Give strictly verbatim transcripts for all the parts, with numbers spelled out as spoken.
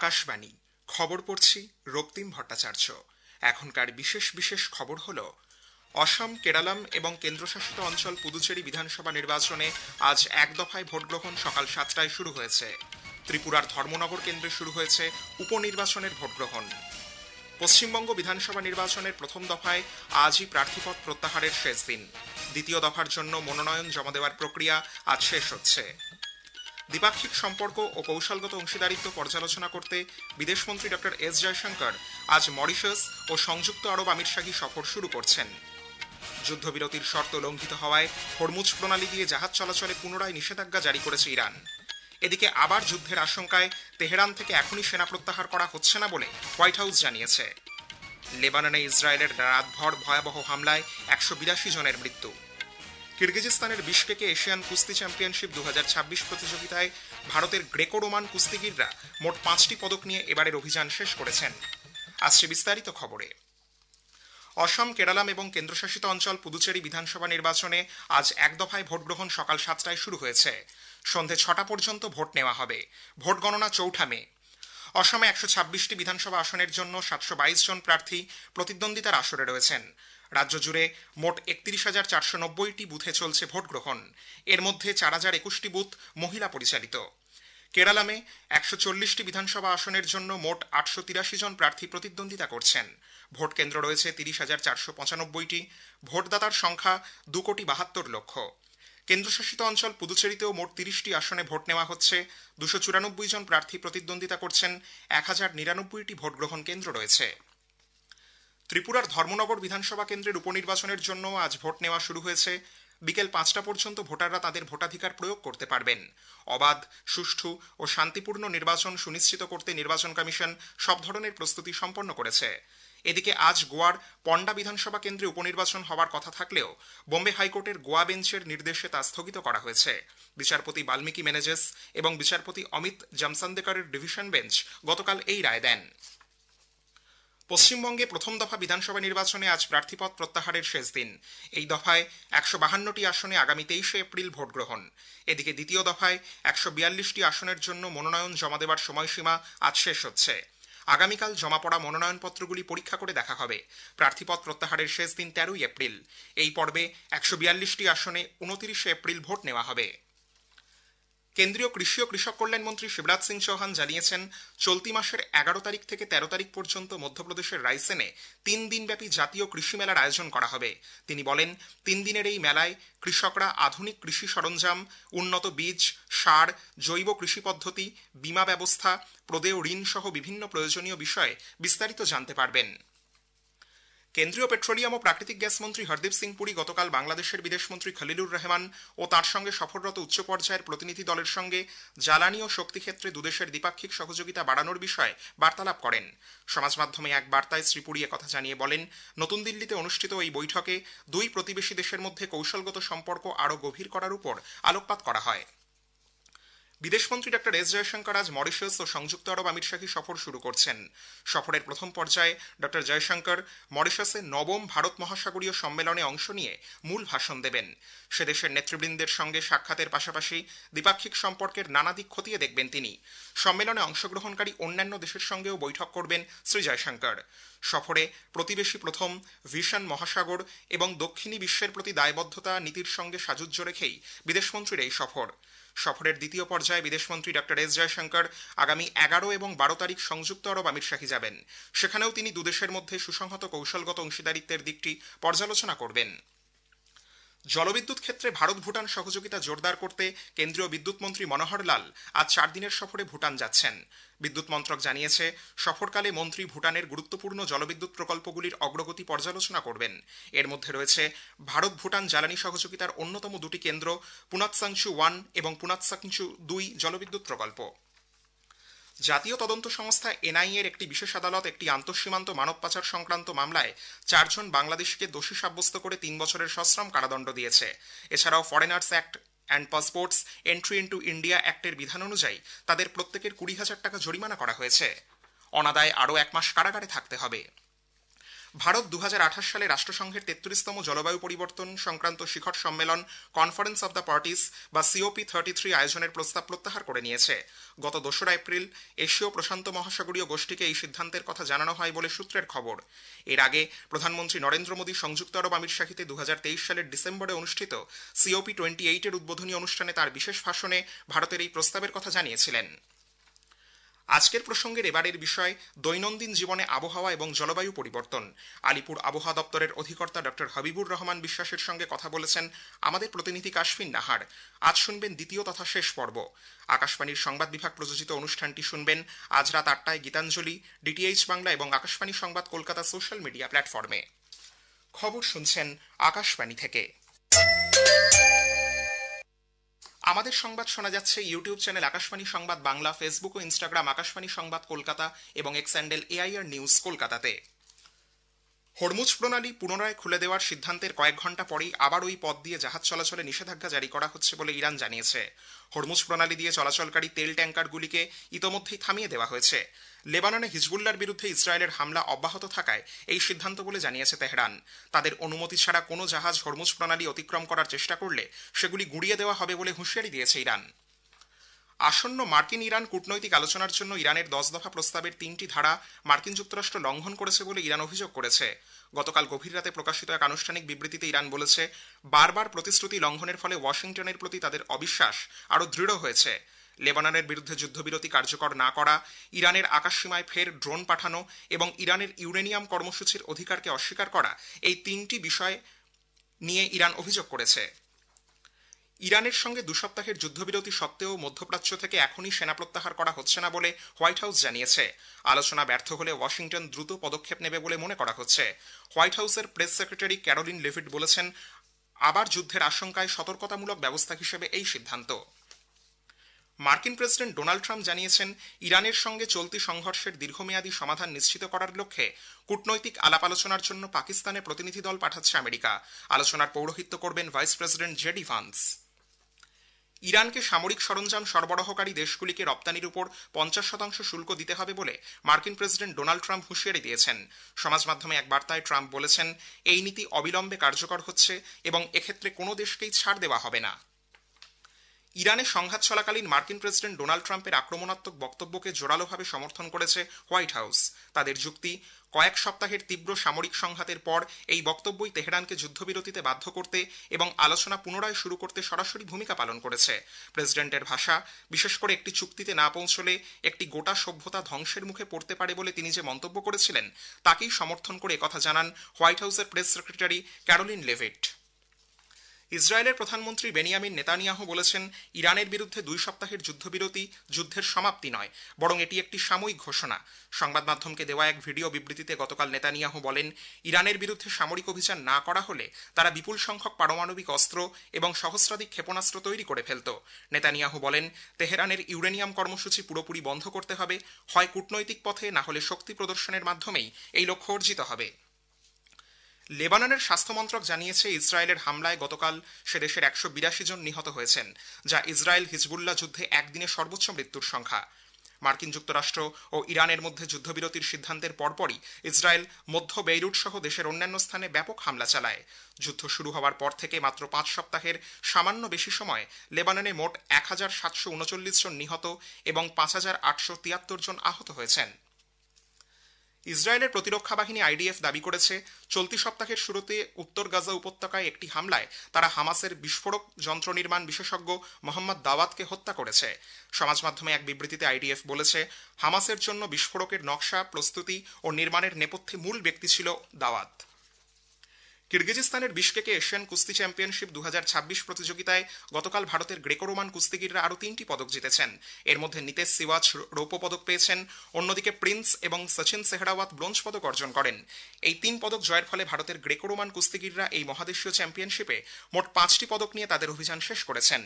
আকাশবাণী খবর পড়ছি রক্তিম ভট্টাচার্য। এখনকার বিশেষ বিশেষ খবর হল অসম, কেরালাম এবং কেন্দ্রশাসিত অঞ্চল পুদুচেরি বিধানসভা নির্বাচনে আজ এক দফায় ভোট গ্রহণ সকাল সাতটায় শুরু হয়েছে। ত্রিপুরার ধর্মনগর কেন্দ্রে শুরু হয়েছে উপনির্বাচনের ভোট গ্রহণ। পশ্চিমবঙ্গ বিধানসভা নির্বাচনের প্রথম দফায় আজই প্রার্থীপদ প্রত্যাহারের শেষ দিন। দ্বিতীয় দফার জন্য মনোনয়ন জমা দেওয়ার প্রক্রিয়া আজ শেষ হচ্ছে। দ্বিপাক্ষিক সম্পর্ক ও কৌশলগত অংশীদারিত্ব পর্যালোচনা করতে বিদেশমন্ত্রী ডক্টর এস জয়শঙ্কর আজ মরিশাস ও সংযুক্ত আরব আমিরশাহী সফর শুরু করছেন। যুদ্ধবিরতির শর্ত লঙ্ঘিত হওয়ায় হরমুজ প্রণালী দিয়ে জাহাজ চলাচলে পুনরায় নিষেধাজ্ঞা জারি করেছে ইরান। এদিকে আবার যুদ্ধের আশঙ্কায় তেহরান থেকে এখনই সেনা প্রত্যাহার করা হচ্ছে না বলে হোয়াইট হাউস জানিয়েছে। লেবাননে ইসরায়েলের রাতভর ভয়াবহ হামলায় একশো বিরাশি জনের মৃত্যু। কিরগিজস্তানের বিশকেকে এশিয়ান কুস্তি চ্যাম্পিয়নশিপ দু হাজার ছাব্বিশ প্রতিযোগিতায় ভারতের গ্রেকো রোমান কুস্তিগিররা মোট পাঁচটি পদক নিয়ে এবারের অভিযান শেষ করেছেন। আসছে বিস্তারিত খবরে। অসম, কেরালাম এবং কেন্দ্রশাসিত অঞ্চল পুদুচেরি বিধানসভা নির্বাচনে আজ এক দফায় ভোট গ্রহণ সকাল সাতটায় শুরু হয়েছে। সন্ধে ছটা পর্যন্ত ভোট নেওয়া হবে। ভোট গণনা চৌঠা মে। অসমে একশো ছাব্বিশটি বিধানসভা আসনের জন্য সাতশো বাইশ জন প্রার্থী প্রতিদ্বন্দ্বিতার আসরে রয়েছেন। রাজ্য জুড়ে মোট একত্রিশ হাজার চারশো নব্বইটি বুথে চলছে ভোট গ্রহণ। এর মধ্যে চার হাজার একুশটি বুথ মহিলা পরিচালিত। কেরালামে একশো চল্লিশটি বিধানসভা আসনের জন্য মোট আটশো তিরাশি জন প্রার্থী প্রতিদ্বন্দ্বিতা করছেন। ভোট কেন্দ্র রয়েছে তিরিশ হাজার চারশো পঁচানব্বইটি। ভোটদাতার সংখ্যা দু কোটি বাহাত্তর লক্ষ। কেন্দ্রশাসিত অঞ্চল পুদুচেরিতেও মোট তিরিশটি আসনে ভোট নেওয়া হচ্ছে। দুশো চুরানব্বই জন প্রার্থী প্রতিদ্বন্দ্বিতা করছেন। এক হাজার নিরানব্বইটি ভোট গ্রহণ কেন্দ্র রয়েছে। ত্রিপুরার ধর্মনগর বিধানসভা কেন্দ্রের উপনির্বাচনের জন্য আজ ভোট নেওয়া শুরু হয়েছে। বিকেল পাঁচটা পর্যন্ত ভোটাররা তাদের ভোটাধিকার প্রয়োগ করতে পারবেন। অবাধ, সুষ্ঠু ও শান্তিপূর্ণ নির্বাচন সুনিশ্চিত করতে নির্বাচন কমিশন সব ধরনের প্রস্তুতি সম্পন্ন করেছে। এদিকে আজ গোয়ার পন্ডা বিধানসভা কেন্দ্রে উপনির্বাচন হওয়ার কথা থাকলেও বোম্বে হাইকোর্টের গোয়া বেঞ্চের নির্দেশে তা স্থগিত করা হয়েছে। বিচারপতি বাল্মীকি মেনেজেস এবং বিচারপতি অমিত জামসান্দেকরের ডিভিশন বেঞ্চ গতকাল এই রায় দেন। পশ্চিমবঙ্গে প্রথম দফা বিধানসভা নির্বাচনে আজ প্রার্থীপদ প্রত্যাহারের শেষ দিন। এই দফায় একশো বাহান্নটি আসনে আগামী তেইশে এপ্রিল ভোট গ্রহণ। এদিকে দ্বিতীয় দফায় একশো বিয়াল্লিশটি আসনের জন্য মনোনয়ন জমা দেওয়ার সময়সীমা আজ শেষ হচ্ছে। আগামীকাল জমা পড়া মনোনয়নপত্রগুলি পরীক্ষা করে দেখা হবে। প্রার্থীপদ প্রত্যাহারের শেষ দিন তেরোই এপ্রিল। এই পর্বে একশো বিয়াল্লিশটি আসনে উনত্রিশে এপ্রিল ভোট নেওয়া হবে। কেন্দ্রীয় কৃষি ও কৃষক কল্যাণ মন্ত্রী শিবরাজ সিং চৌহান জানিয়েছেন, চলতি মাসের এগারো তারিখ থেকে তেরো তারিখ পর্যন্ত মধ্যপ্রদেশের রাইসেনে তিন দিনব্যাপী জাতীয় কৃষি মেলার আয়োজন করা হবে। তিনি বলেন, তিন দিনের এই মেলায় কৃষকরা আধুনিক কৃষি সরঞ্জাম, উন্নত বীজ, সার, জৈব কৃষি পদ্ধতি, বীমা ব্যবস্থা, প্রদেয় ঋণ সহ বিভিন্ন প্রয়োজনীয় বিষয়ে বিস্তারিত জানতে পারবেন। কেন্দ্রীয় পেট্রোলিয়াম ও প্রাকৃতিক গ্যাস মন্ত্রী হরদীপ সিং পুরী গতকাল বাংলাদেশের বিদেশমন্ত্রী খলিলুর রহমান ও তার সঙ্গে সফররত উচ্চ পর্যায়ের প্রতিনিধি দলের সঙ্গে জ্বালানি ও শক্তি ক্ষেত্রে দুদেশের দ্বিপাক্ষিক সহযোগিতা বাড়ানোর বিষয়ে বার্তালাপ করেন। সমাজ মাধ্যমে এক বার্তায় শ্রী পুরী একথা জানিয়ে বলেন, নতুন দিল্লিতে অনুষ্ঠিত এই বৈঠকে দুই প্রতিবেশী দেশের মধ্যে কৌশলগত সম্পর্ক আরও গভীর করার উপর আলোকপাত করা হয়। বিদেশমন্ত্রী ডক্টর এস জয়শঙ্কর আজ মরিশাস ও সংযুক্ত আরব আমিরশাহী সফর শুরু করছেন। সফরের প্রথম পর্যায়ে ডক্টর জয়শঙ্কর মরিশাসের নবম ভারত মহাসাগরীয় সম্মেলনে অংশ নিয়ে মূল ভাষণ দেবেন। সে দেশের নেতৃবৃন্দের সঙ্গে সাক্ষাতের পাশাপাশি দ্বিপাক্ষিক সম্পর্কের নানা দিক খতিয়ে দেখবেন তিনি। সম্মেলনে অংশগ্রহণকারী অন্যান্য দেশের সঙ্গেও বৈঠক করবেন শ্রী জয়শঙ্কর। সফরে প্রতিবেশী প্রথম, ভিশন মহাসাগর এবং দক্ষিণী বিশ্বের প্রতি দায়বদ্ধতা নীতির সঙ্গে সাযুজ্য রেখেই বিদেশমন্ত্রীর এই সফর। সফরের দ্বিতীয় পর্যায়ে বিদেশমন্ত্রী ডক্টর এস জয়শঙ্কর আগামী এগারো এবং বারো তারিখ সংযুক্ত আরব আমিরশাহী যাবেন। সেখানেও তিনি দুদেশের মধ্যে সুসংহত কৌশলগত অংশীদারিত্বের দিকটি পর্যালোচনা করবেন। জলবিদ্যুৎ ক্ষেত্রে ভারত ভুটান সহযোগিতা জোরদার করতে কেন্দ্রীয় বিদ্যুৎ মন্ত্রী মনোহর লাল আজ চার দিনের সফরে ভুটান যাচ্ছেন। বিদ্যুৎ মন্ত্রক জানিয়েছে, সফরকালে মন্ত্রী ভুটানের গুরুত্বপূর্ণ জলবিদ্যুৎ প্রকল্পগুলির অগ্রগতি পর্যালোচনা করবেন। এর মধ্যে রয়েছে ভারত ভুটান জ্বালানি সহযোগিতার অন্যতম দুটি কেন্দ্র পুনাতসাংচু ওয়ান এবং পুনাতসাংচু দুই জলবিদ্যুৎ প্রকল্প। জাতীয় তদন্ত সংস্থা এনআইএ এর একটি বিশেষ আদালত একটি আন্তঃসীমান্ত মানব পাচার সংক্রান্ত মামলায় চারজন বাংলাদেশিকে দোষী সাব্যস্ত করে তিন বছরের সশ্রম কারাদণ্ড দিয়েছে। এছাড়াও foreigners act and passports entry into India অ্যাক্টের বিধান অনুযায়ী তাদের প্রত্যেকের কুড়ি হাজার টাকা জরিমানা করা হয়েছে। অনাদায়ে আরও এক মাস কারাগারে থাকতে হবে। ভারত দু হাজার আঠাশ সালে রাষ্ট্রসংঘের তেত্রিশতম জলবায়ু পরিবর্তন সংক্রান্ত শিখর সম্মেলন কনফারেন্স অব দ্য পার্টিস বা সিওপি থার্টি থ্রি আয়োজনের প্রস্তাব প্রত্যাহার করে নিয়েছে। গত দোসরা এপ্রিল এশীয় প্রশান্ত মহাসাগরীয় গোষ্ঠীকে এই সিদ্ধান্তের কথা জানানো হয় বলে সূত্রের খবর। এর আগে প্রধানমন্ত্রী নরেন্দ্র মোদী সংযুক্ত আরব আমিরশাহিতে দু হাজার তেইশ সালের ডিসেম্বরে অনুষ্ঠিত সিওপি টোয়েন্টি এইট এর উদ্বোধনী অনুষ্ঠানে তার বিশেষ ভাষণে ভারতের এই প্রস্তাবের কথা জানিয়েছিলেন। আজকের প্রসঙ্গের এবারের বিষয় দৈনন্দিন জীবনে আবহাওয়া এবং জলবায়ু পরিবর্তন। আলিপুর আবহাওয়া দপ্তরের অধিকর্তা ডক্টর হাবিবুর রহমান বিশ্বাসের সঙ্গে কথা বলেছেন আমাদের প্রতিনিধি কাশফিন নাহার। আজ শুনবেন দ্বিতীয় তথা শেষ পর্ব। আকাশবাণীর সংবাদ বিভাগ প্রযোজিত অনুষ্ঠানটি শুনবেন আজ রাত আটটায় গীতাঞ্জলি, ডিটিএইচ বাংলা এবং আকাশবাণী সংবাদ কলকাতা সোশ্যাল মিডিয়া প্ল্যাটফর্মে। খবর শুনছেন আকাশবাণী থেকে। আমাদের সংবাদ শোনা যাচ্ছে YouTube channel Akashvani Sangbad Bangla, Facebook ও ইনস্টাগ্রাম আকাশবাণী সংবাদ কলকাতা এবং এক্স হ্যান্ডেল এআইআর নিউজ কলকাতাতে। হরমুজ প্রণালী পুনরায় খুলে দেওয়ার সিদ্ধান্তের কয়েক ঘন্টা পরেই আবার ওই পথ দিয়ে জাহাজ চলাচলে নিষেধাজ্ঞা জারি করা হচ্ছে বলে ইরান জানিয়েছে। হরমুজ প্রণালী দিয়ে চলাচলকারী তেল ট্যাঙ্কারগুলিকে ইতোমধ্যেই থামিয়ে দেওয়া হয়েছে। লেবাননে হিজবুল্লাহর বিরুদ্ধে ইসরায়েলের হামলা অব্যাহত থাকায় এই সিদ্ধান্ত বলে জানিয়েছে তেহরান। তাদের অনুমতি ছাড়া কোনো জাহাজ হরমুজ প্রণালী অতিক্রম করার চেষ্টা করলে সেগুলি গুঁড়িয়ে দেওয়া হবে বলে হুঁশিয়ারি দিয়েছে ইরান। আসন্ন মার্কিন ইরান কূটনৈতিক আলোচনার জন্য ইরানের দশ দফা প্রস্তাবের তিনটি ধারা মার্কিন যুক্তরাষ্ট্র লঙ্ঘন করেছে বলে ইরান অভিযোগ করেছে। গতকাল গভীর রাতে প্রকাশিত এক আনুষ্ঠানিক বিবৃতিতে ইরান বলেছে, বারবার প্রতিশ্রুতি লঙ্ঘনের ফলে ওয়াশিংটনের প্রতি তাদের অবিশ্বাস আরও দৃঢ় হয়েছে। লেবাননের বিরুদ্ধে যুদ্ধবিরতি কার্যকর না করা, ইরানের আকাশসীমায় ফের ড্রোন পাঠানো এবং ইরানের ইউরেনিয়াম কর্মসূচির অধিকারকে অস্বীকার করা, এই তিনটি বিষয় নিয়ে ইরান অভিযোগ করেছে। ইরানের সঙ্গে দু সপ্তাহের যুদ্ধবিরতি সত্ত্বেও মধ্যপ্রাচ্য থেকে এখনই সেনা প্রত্যাহার করা হচ্ছে না বলে হোয়াইট হাউস জানিয়েছে। আলোচনা ব্যর্থ হলে ওয়াশিংটন দ্রুত পদক্ষেপ নেবে বলে মনে করা হচ্ছে। হোয়াইট হাউসের প্রেস সেক্রেটারি ক্যারোলিন লেভিট বলেছেন, আবার যুদ্ধের আশঙ্কায় সতর্কতামূলক ব্যবস্থা হিসেবে এই সিদ্ধান্ত। মার্কিন প্রেসিডেন্ট ডোনাল্ড ট্রাম্প জানিয়েছেন, ইরানের সঙ্গে চলতি সংঘর্ষের দীর্ঘমেয়াদী সমাধান নিশ্চিত করার লক্ষ্যে কূটনৈতিক আলাপ আলোচনার জন্য পাকিস্তানে প্রতিনিধি দল পাঠাচ্ছে আমেরিকা। আলোচনার পৌরোহিত্য করবেন ভাইস প্রেসিডেন্ট জেডি ভান্স। ইরানকে সামরিক সরঞ্জাম সরবরাহকারী দেশগুলিকে রপ্তানির উপর পঞ্চাশ শতাংশ শুল্ক দিতে হবে বলে মার্কিন প্রেসিডেন্ট ডোনাল্ড ট্রাম্প হুঁশিয়ারি দিয়েছেন। সমাজ মাধ্যমে এক বার্তায় ট্রাম্প বলেছেন, এই নীতি অবিলম্বে কার্যকর হচ্ছে এবং এক্ষেত্রে কোনো দেশকেই ছাড় দেওয়া হবে না। ইরানে সংঘাত চলাকালীন মার্কিন প্রেসিডেন্ট ডোনাল্ড ট্রাম্পের আক্রমণাত্মক বক্তব্যকে জোরালোভাবে সমর্থন করেছে হোয়াইট হাউস। তাদের যুক্তি, কয়েক সপ্তাহের তীব্র সামরিক সংঘাতের পর এই বক্তব্যই তেহরানকে যুদ্ধবিরতিতে বাধ্য করতে এবং আলোচনা পুনরায় শুরু করতে সরাসরি ভূমিকা পালন করেছে। প্রেসিডেন্টের ভাষা, বিশেষ করে একটি চুক্তিতে না পৌঁছলে একটি গোটা সভ্যতা ধ্বংসের মুখে পড়তে পারে বলে তিনি যে মন্তব্য করেছিলেন তাকেই সমর্থন করে একথা জানান হোয়াইট হাউসের প্রেস সেক্রেটারি ক্যারোলিন লেভিট। ইসরায়েলের প্রধানমন্ত্রী বেনিয়ামিন নেতানিয়াহু বলেছেন, ইরানের বিরুদ্ধে দুই সপ্তাহের যুদ্ধবিরতি যুদ্ধের সমাপ্তি নয়, বরং এটি একটি সাময়িক ঘোষণা। সংবাদ মাধ্যমকে দেওয়া এক ভিডিও বিবৃতিতে গতকাল নেতানিয়াহু বলেন, ইরানের বিরুদ্ধে সামরিক অভিযান না করা হলে তারা বিপুল সংখ্যক পারমাণবিক অস্ত্র এবং সহস্রাধিক ক্ষেপণাস্ত্র তৈরি করে ফেলত। নেতানিয়াহু বলেন, তেহরানের ইউরেনিয়াম কর্মসূচি পুরোপুরি বন্ধ করতে হবে, হয় কূটনৈতিক পথে, না হলে শক্তি প্রদর্শনের মাধ্যমেই এই লক্ষ্য অর্জিত হবে। লেবাননের স্বাস্থ্যমন্ত্রক জানিয়েছে, ইসরায়েলের হামলায় গতকাল সে দেশের একশো বিরাশি জন নিহত হয়েছেন, যা ইসরায়েল হিজবুল্লাহ যুদ্ধে একদিনে সর্বোচ্চ মৃত্যুর সংখ্যা। মার্কিন যুক্তরাষ্ট্র ও ইরানের মধ্যে যুদ্ধবিরতির সিদ্ধান্তের পরপরই ইসরায়েল মধ্য বেইরুট সহ দেশের অন্যান্য স্থানে ব্যাপক হামলা চালায়। যুদ্ধ শুরু হওয়ার পর থেকে মাত্র পাঁচ সপ্তাহের সামান্য বেশি সময়ে লেবাননে মোট এক হাজার সাতশো উনচল্লিশ জন নিহত এবং পাঁচ হাজার আটশো তিয়াত্তর জন আহত হয়েছেন। ইসরায়েলের প্রতিরক্ষা বাহিনী আইডিএফ দাবি করেছে, চলতি সপ্তাহের শুরুতে উত্তর গাজা উপত্যকায় একটি হামলায় তারা হামাসের বিস্ফোরক যন্ত্র নির্মাণ বিশেষজ্ঞ মোহাম্মদ দাওয়াতকে হত্যা করেছে। সমাজ মাধ্যমে এক বিবৃতিতে আইডিএফ বলেছে, হামাসের জন্য বিস্ফোরকের নকশা, প্রস্তুতি ও নির্মাণের নেপথ্যে মূল ব্যক্তি ছিল দাওয়াত। কিরগিজস্তানের বিশকেকে এশিয়ান কুস্তি চ্যাম্পিয়নশিপ দু হাজার ছাব্বিশ প্রতিযোগিতায় গতকাল ভারতের গ্রেকো রোমান কুস্তিগিররা আরও তিনটি পদক জিতেছেন। এর মধ্যে নিতেশ সিওয়াচ রৌপ্য পদক পেয়েছেন, অন্যদিকে প্রিন্স এবং সচিন সেহরাওয়াত ব্রোঞ্জ পদক অর্জন করেন। এই তিন পদক জয়ের ফলে ভারতের গ্রেকো রোমান কুস্তিগিররা এই মহাদেশীয় চ্যাম্পিয়নশিপে মোট পাঁচটি পদক নিয়ে তাদের অভিযান শেষ করেছেন।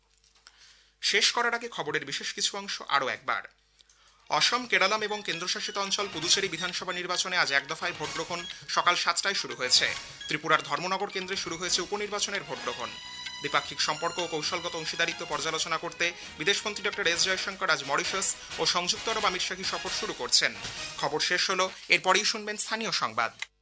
শেষ করার আগে খবরের বিশেষ কিছু অংশ আরও একবার। অসম, কেরালাম এবং কেন্দ্রশাসিত অঞ্চল পুদুচেরি বিধানসভা নির্বাচনে আজ এক দফায় ভোট গ্রহণ সকাল সাতটায় শুরু হয়েছে। ত্রিপুরার ধর্মনগর কেন্দ্রে শুরু হয়েছে উপনির্বাচনের ভোট গ্রহণ। দ্বিপাক্ষিক সম্পর্ক ও কৌশলগত অংশীদারিত্ব পর্যালোচনা করতে বিদেশমন্ত্রী ডক্টর এস জয়শঙ্কর আজ মরিশাস ও সংযুক্ত আরব আমিরশাহী সফর শুরু করছেন। খবর শেষ হলো, এরপরেই শুনবেন স্থানীয় সংবাদ।